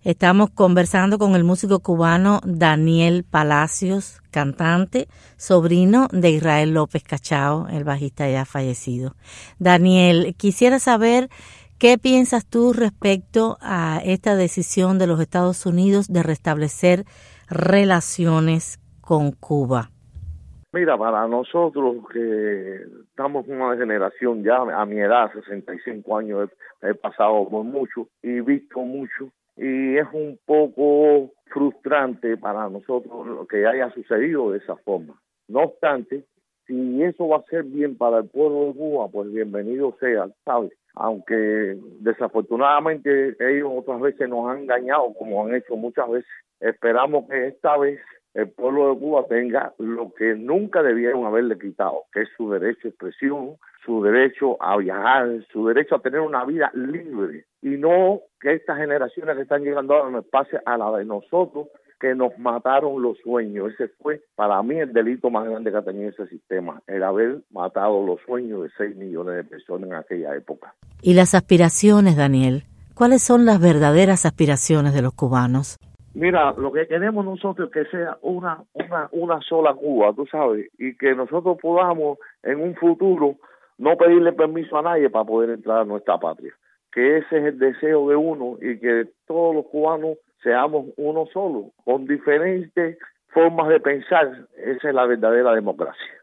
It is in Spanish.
Estamos conversando con el músico cubano Daniel Palacios, cantante, sobrino de Israel López Cachao, el bajista ya fallecido. Daniel, quisiera saber qué piensas tú respecto a esta decisión de los Estados Unidos de restablecer relaciones con Cuba. Mira, para nosotros que estamos en una generación ya a mi edad, 65 años, he pasado por mucho y visto mucho, y es un poco frustrante para nosotros lo que haya sucedido de esa forma. No obstante, si eso va a ser bien para el pueblo de Cuba, pues bienvenido sea, ¿sabes? Aunque desafortunadamente ellos otras veces nos han engañado, como han hecho muchas veces, esperamos que esta vez el pueblo de Cuba tenga lo que nunca debieron haberle quitado, que es su derecho a expresión, su derecho a viajar, su derecho a tener una vida libre, y no que estas generaciones que están llegando ahora nos pase a la de nosotros, que nos mataron los sueños. Ese fue para mí el delito más grande que ha tenido ese sistema, el haber matado los sueños de 6 millones de personas en aquella época. ¿Y las aspiraciones, Daniel? ¿Cuáles son las verdaderas aspiraciones de los cubanos? Mira, lo que queremos nosotros es que sea una sola Cuba, tú sabes, y que nosotros podamos en un futuro no pedirle permiso a nadie para poder entrar a nuestra patria. Que ese es el deseo de uno y que todos los cubanos seamos uno solo, con diferentes formas de pensar. Esa es la verdadera democracia.